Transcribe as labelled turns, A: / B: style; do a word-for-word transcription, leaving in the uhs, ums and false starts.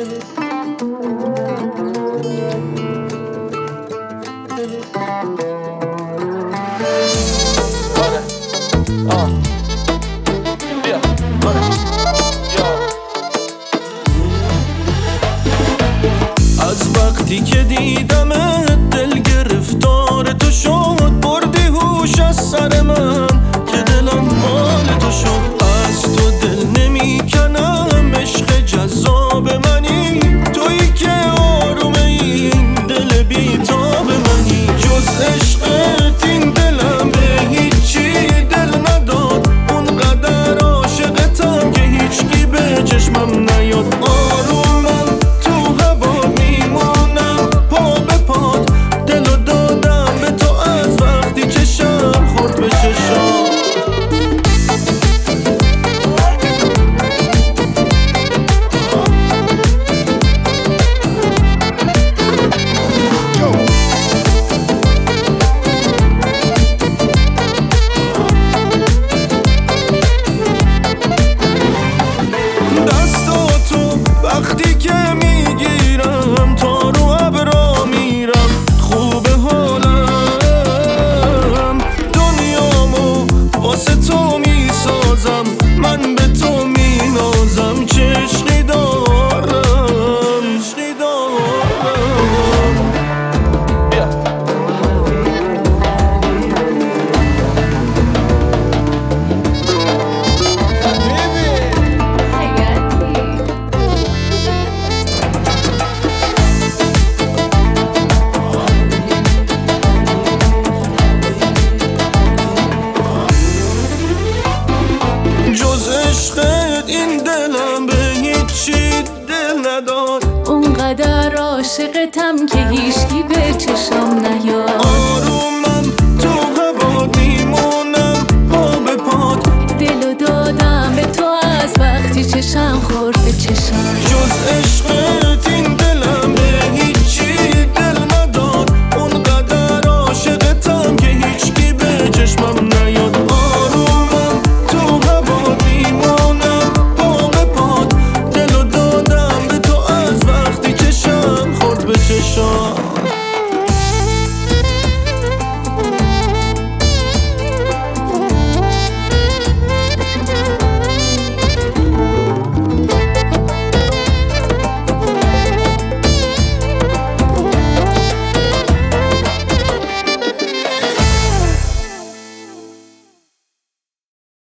A: از وقتی که دیدمت دل گرفتار تو شد، بردی هوش از سر من که دلم مال تو شد. از تو دل نمی کنم، عشق جذاب منی، تویی که آروم این دل بیتاب منی. جز عشقت این دلم به هیچی دل نداد، اونقدر عاشقتم که هیچکی به چشمم نیاد. آرومم تو هوا میمونم پا به پات، دلو دادم به تو از وقتی چشم خورد به چشام. وقتی که میگیرم تا رو ابرا میرم، خوب حالم دنیامو واسه تو میسازم، من به تو مینازم. چه عشقی دارم، عشقی دارم. جز عشقت این دلم به هیچی دل نداد،
B: اونقدر عاشقتم که هیچکی به چشام نیاد.
A: آرومم تو هوا میمونم پا به پات،
B: دلو دادم به تو از وقتی چشم خورد به چشم.
A: جز عشقت